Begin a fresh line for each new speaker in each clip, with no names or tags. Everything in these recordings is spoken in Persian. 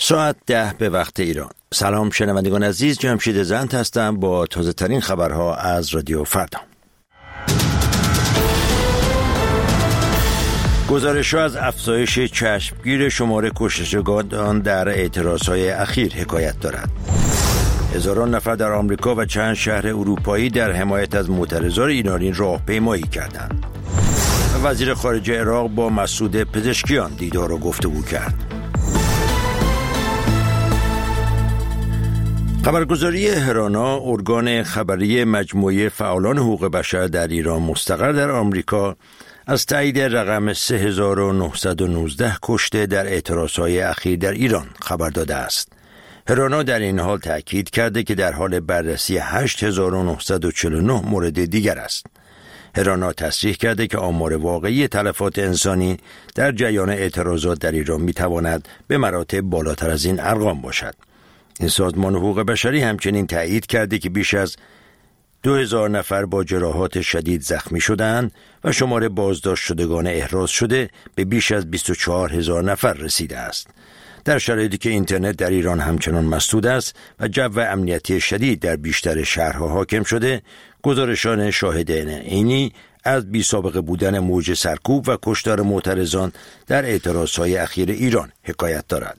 ساعت 10 به وقت ایران. سلام شنوندگان عزیز، جمشید زند هستم با تازه ترین خبرها از رادیو فردا. گزارش‌ها از افزایش چشمگیر شمار کشتشگان در اعتراضهای اخیر حکایت دارد. هزاران نفر در آمریکا و چند شهر اروپایی در حمایت از معترضان ایرانی راهپیمایی کردند. وزیر خارجه عراق با مسعود پزشکیان دیدار و گفتگو کرد. خبرگزاری هرانا، ارگان خبری مجموعه فعالان حقوق بشر در ایران مستقر در آمریکا، از تایید رقم 3919 کشته در اعتراضهای اخیر در ایران خبر داده است. هرانا در این حال تأکید کرده که در حال بررسی 8949 مورد دیگر است. هرانا تصریح کرده که آمار واقعی تلفات انسانی در جریان اعتراضات در ایران میتواند به مراتب بالاتر از این ارقام باشد. این سازمان حقوق بشری همچنین تأیید کرده که بیش از 2000 نفر با جراحات شدید زخمی شدند و شمار بازداشت شدگان احراز شده به بیش از 24000 نفر رسیده است. در شرایطی که اینترنت در ایران همچنان مسدود است و جو امنیتی شدید در بیشتر شهرها حاکم شده، گزارشان شاهدان عینی از بی‌سابقه بودن موج سرکوب و کشتار معترضان در اعتراضهای اخیر ایران حکایت دارد.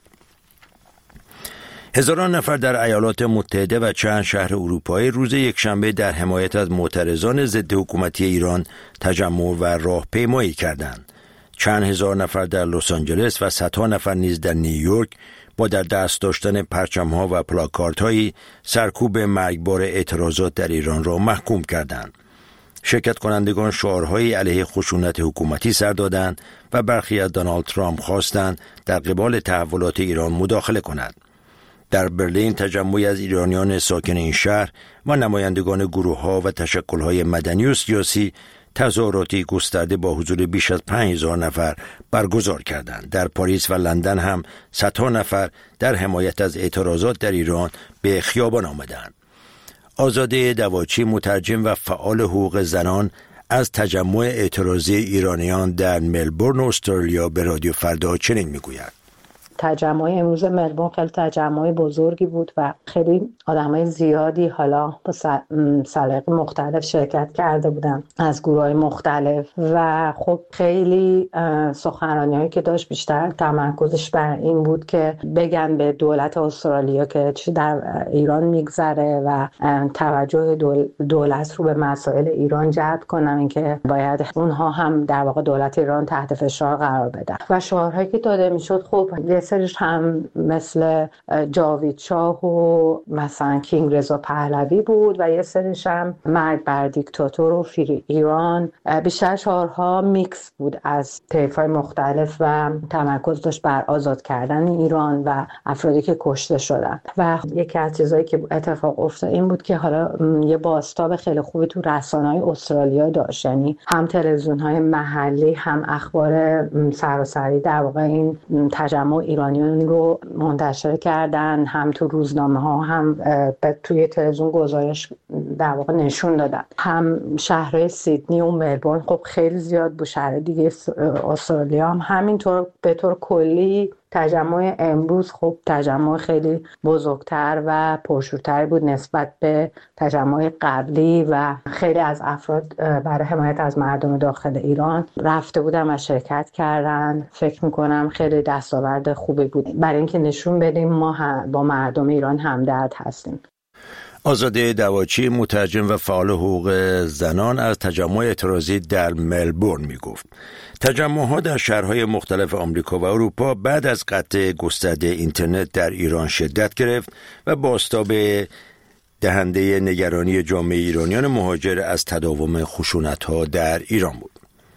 هزاران نفر در ایالات متحده و چند شهر اروپایی روز یکشنبه در حمایت از معترضان ضد حکومتی ایران تجمع و راهپیمایی کردند. چند هزار نفر در لس آنجلس و صدها نفر نیز در نیویورک با در دست داشتن پرچم‌ها و پلاکاردهایی سرکوب مرگبار اعتراضات در ایران را محکوم کردند. شرکت کنندگان شعارهایی علیه خشونت حکومتی سر دادند و برخی از دونالد ترامپ خواستند در قبال تحولات ایران مداخله کند. در برلین تجمعی از ایرانیان ساکن این شهر و نمایندگان گروه‌ها و تشکل‌های مدنی و سیاسی تظاهراتی گسترده با حضور بیش از 5000 نفر برگزار کردند. در پاریس و لندن هم صدها نفر در حمایت از اعتراضات در ایران به خیابان آمدند. آزاده دواچی، مترجم و فعال حقوق زنان، از تجمع اعتراضی ایرانیان در ملبورن استرالیا به رادیو فردا چنین میگوید:
تجمع امروز ملبورن خیلی تجمع بزرگی بود و خیلی آدمای زیادی حالا با سلیقه مختلف شرکت کرده بودن از گروه‌های مختلف و خب خیلی سخنرانی‌هایی که داشت بیشتر تمرکزش بر این بود که بگن به دولت استرالیا که چی در ایران میگذره و توجه دولت رو به مسائل ایران جلب کنن، اینکه باید اونها هم در واقع دولت ایران تحت فشار قرار بدن. و شعارهایی که داده میشد خب سرش هم مثل جاوید شاه و مثلا کینگ رضا پهلوی بود و یه سرش هم مرگ بر دیکتاتور و فری ایران. بیشتر شعارها میکس بود از طیف‌های مختلف و تمرکز داشت بر آزاد کردن ایران و افرادی که کشته شدن. و یکی از چیزایی که اتفاق افتاد این بود که حالا یه بازتاب خیلی خوبی تو رسانه‌های استرالیا داشت، یعنی هم تلویزیون‌های محلی هم اخبار سراسری در واقع این تجمع ایرانیان رو منتشر کردن، هم تو روزنامه ها هم توی تلویزیون گزارش در واقع نشون دادن. هم شهرهای سیدنی و ملبورن خب خیلی زیاد بود، شهر دیگه استرالیا هم همینطور. به طور کلی تجمع امروز خب تجمع خیلی بزرگتر و پرشورتر بود نسبت به تجمع قبلی و خیلی از افراد برای حمایت از مردم داخل ایران رفته بودن و شرکت کردن. فکر میکنم خیلی دستاورد خوبی بود برای اینکه نشون بدیم ما با مردم ایران همدرد هستیم.
آزاده دواچی، مترجم و فعال حقوق زنان، از تجمع اعتراضی در ملبورن میگفت. تجمع‌ها در شهرهای مختلف آمریکا و اروپا بعد از قطع گسترده اینترنت در ایران شدت گرفت و بازتاب دهنده نگرانی جامعه ایرانیان مهاجر از تداوم خشونت‌ها در ایران بود.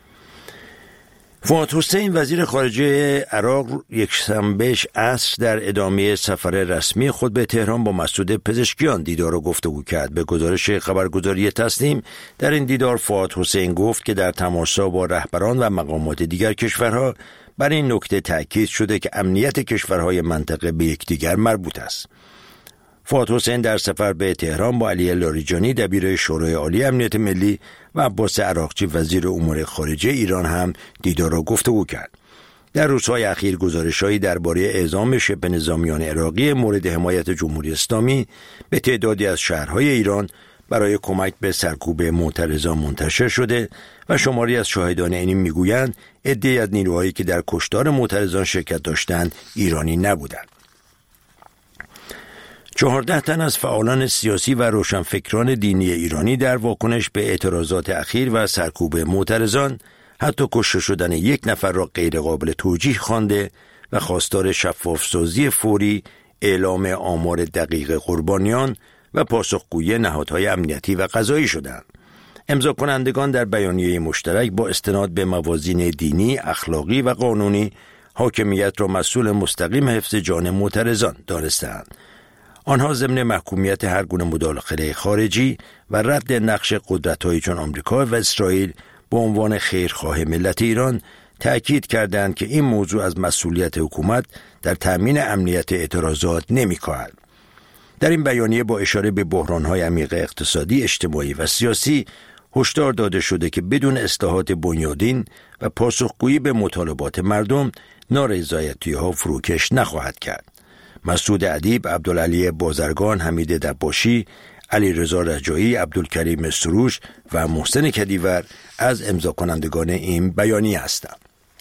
فؤاد حسین، وزیر خارجه عراق، یکشنبه عصر در ادامه سفر رسمی خود به تهران با مسعود پزشکیان دیدار و گفتگو کرد. به گزارش خبرگزاری تسنیم در این دیدار فؤاد حسین گفت که در تماس‌ها با رهبران و مقامات دیگر کشورها بر این نکته تأکید شده که امنیت کشورهای منطقه به یکدیگر مربوط است. فؤاد حسین در سفر به تهران با علی لاریجانی دبیر شورای عالی امنیت ملی و عباس عراقچی وزیر امور خارجه ایران هم دیدار و گفتگو کرد. در روزهای اخیر گزارش‌هایی درباره اعزام شبه نظامیان عراقی مورد حمایت جمهوری اسلامی به تعدادی از شهرهای ایران برای کمک به سرکوب معترضان منتشر شده و شماری از شاهدان این میگویند عده‌ای از نیروهایی که در کشتار معترضان شرکت داشتند ایرانی نبودند. 14 تن از فعالان سیاسی و روشنفکران دینی ایرانی در واکنش به اعتراضات اخیر و سرکوب معترضان حتی کشته شدن یک نفر را غیر قابل توجیه خوانده و خواستار شفاف‌سازی فوری، اعلام آمار دقیق قربانیان و پاسخگویی نهادهای امنیتی و قضایی شدند. امضا کنندگان در بیانیه مشترک با استناد به موازین دینی، اخلاقی و قانونی حاکمیت را مسئول مستقیم حفظ جان معترضان دانستند. آنها ضمن محکومیت هر گونه مداخله خارجی و رد نقش قدرت‌هایی چون آمریکا و اسرائیل به عنوان خیرخواه ملت ایران تأکید کردند که این موضوع از مسئولیت حکومت در تأمین امنیت اعتراضات نمی‌کاهد. در این بیانیه با اشاره به بحران‌های عمیق اقتصادی، اجتماعی و سیاسی هشدار داده شده که بدون اصلاحات بنیادین و پاسخگویی به مطالبات مردم نارضایتی‌ها فروکش نخواهد کرد. مسعود ادیب، عبدالعلی بازرگان، حمید دباشی، علیرضا رجایی، عبدالکریم سروش و محسن کدیور از امضا کنندگان این بیانیه هستند.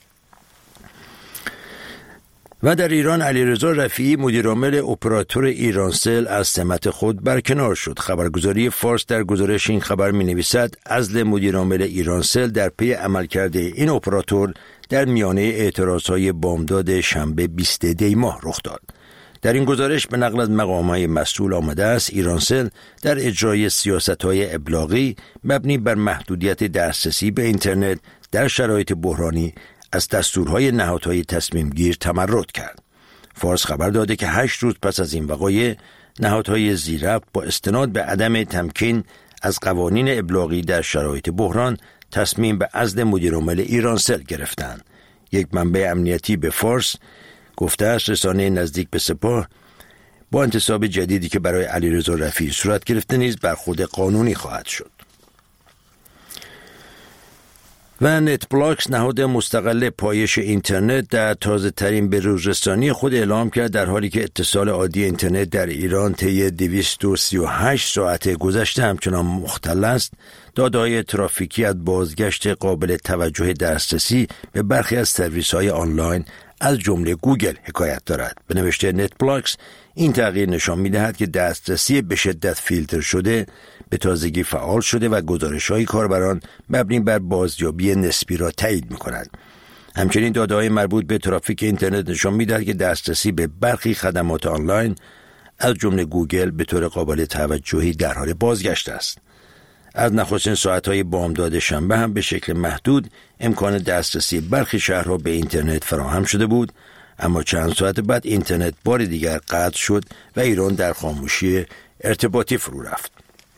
و در ایران علیرضا رفیعی مدیرعامل اپراتور ایرانسل از سمت خود برکنار شد. خبرگزاری فارس در گزارش این خبر می‌نویسد عزل مدیرعامل ایرانسل در پی عملکرد این اپراتور در میانه اعتراضهای بامداد شنبه 20 دی ماه رخ داد. در این گزارش به نقل از مقام‌های مسئول آمده است ایرانسل در اجرای سیاست‌های ابلاغی مبنی بر محدودیت دسترسی به اینترنت در شرایط بحرانی از دستورهای نهادهای تصمیم گیر تمرد کرد. فارس خبر داده که 8 روز پس از این وقایع نهادهای زیرربط با استناد به عدم تمکین از قوانین ابلاغی در شرایط بحران تصمیم به عزل مدیرعامل ایرانسل گرفتند. یک منبع امنیتی به فارس گفته است رسانه نزدیک به سپاه با انتصاب جدیدی که برای علیرضا رفیعی صورت گرفته نیز برخورد قانونی خواهد شد. و نت بلاکس نهاد مستقل پایش اینترنت در تازه ترین بروزرسانی خود اعلام کرد در حالی که اتصال عادی اینترنت در ایران طی 238 ساعت گذشته همچنان مختل است، داده‌های ترافیکی از بازگشت قابل توجه دسترسی به برخی از سرویس‌های آنلاین از جمله گوگل حکایت دارد. به نوشته نت بلاکس این تغییر نشان می‌دهد که دسترسی به شدت فیلتر شده به تازگی فعال شده و گزارش‌های کاربران مبنی بر بازیابی نسبی را تایید می‌کند. همچنین داده‌های مربوط به ترافیک اینترنت نشان می‌دهد که دسترسی به برخی خدمات آنلاین از جمله گوگل به طور قابل توجهی در حال بازگشت است. از نخستین ساعت‌های بامداد شنبه هم به شکل محدود امکان دسترسی برخی شهرها به اینترنت فراهم شده بود، اما چند ساعت بعد اینترنت بار دیگر قطع شد و ایران در خاموشی ارتباطی فرو رفت.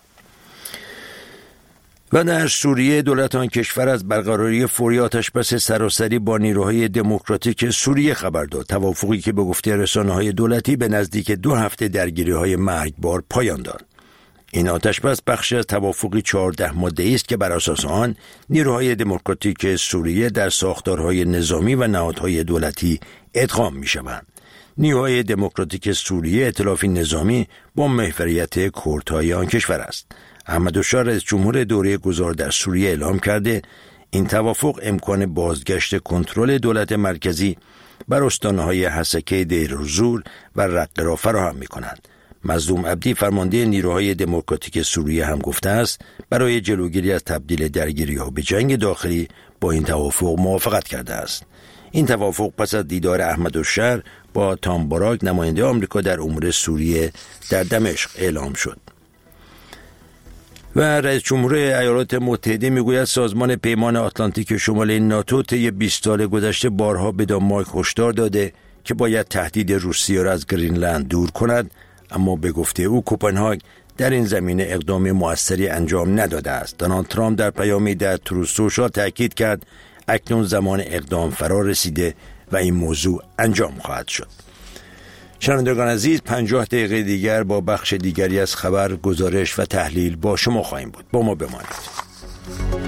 و در سوریه دولت آن کشور از برقراری فوری آتشبس سراسری با نیروهای دموکراتیک سوریه خبر داد. توافقی که به گفته رسانه‌های دولتی به نزدیک 2 هفته درگیری‌های مرگبار پایان داد. این آتشبس بخشی از توافقی 14 ماده‌ای است که بر اساس آن نیروهای دموکراتیک سوریه در ساختارهای نظامی و نهادهای دولتی ادغام می‌شوند. نیروهای دموکراتیک سوریه ائتلافی نظامی با محوریت کردهای آن کشور است. احمدالشاه رئیس جمهور دوره گذار در سوریه اعلام کرده این توافق امکان بازگشت کنترل دولت مرکزی بر استانهای حسکه دیر الزور و رقه را فراهم می‌کند. مظلوم عبدی فرمانده نیروهای دموکراتیک سوریه هم گفته است برای جلوگیری از تبدیل درگیری‌ها به جنگ داخلی با این توافق موافقت کرده است. این توافق پس از دیدار احمدالشاه با تام باراک نماینده آمریکا در امور سوریه در دمشق اعلام شد. و رئیس جمهور ایالات متحده میگوید سازمان پیمان آتلانتیک شمالی ناتو طی 20 سال گذشته بارها به دانمارک هشدار داده که باید تهدید روسیه را از گرینلند دور کند، اما به گفته او کوپنهاگ در این زمینه اقدام موثری انجام نداده است. دونالد ترامپ در پیامی در تروث سوشال تاکید کرد اکنون زمان اقدام فرا رسیده و این موضوع انجام خواهد شد. شنوندگان عزیز، 50 دقیقه دیگر با بخش دیگری از خبر، گزارش و تحلیل با شما خواهیم بود. با ما بمانید.